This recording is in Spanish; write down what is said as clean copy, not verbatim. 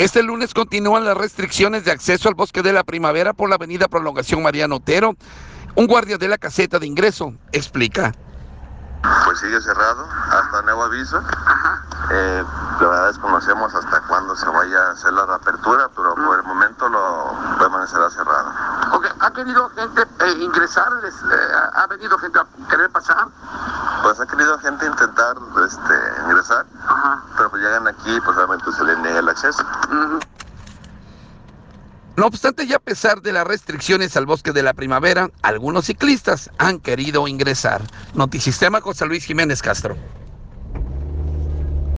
Este lunes continúan las restricciones de acceso al Bosque de la Primavera por la avenida Prolongación Mariano Otero. Un guardia de la caseta de ingreso explica. Pues sigue cerrado hasta nuevo aviso. La verdad desconocemos hasta cuándo se vaya a hacer la reapertura, pero por el momento lo permanecerá cerrado. Okay. ¿Ha querido gente ingresar? ¿Ha venido gente a querer pasar? Pues ha querido gente intentar ingresar, pero pues llegan aquí, pues realmente se les niega el acceso. No obstante, y a pesar de las restricciones al Bosque de la Primavera, algunos ciclistas han querido ingresar. Notisistema, José Luis Jiménez Castro.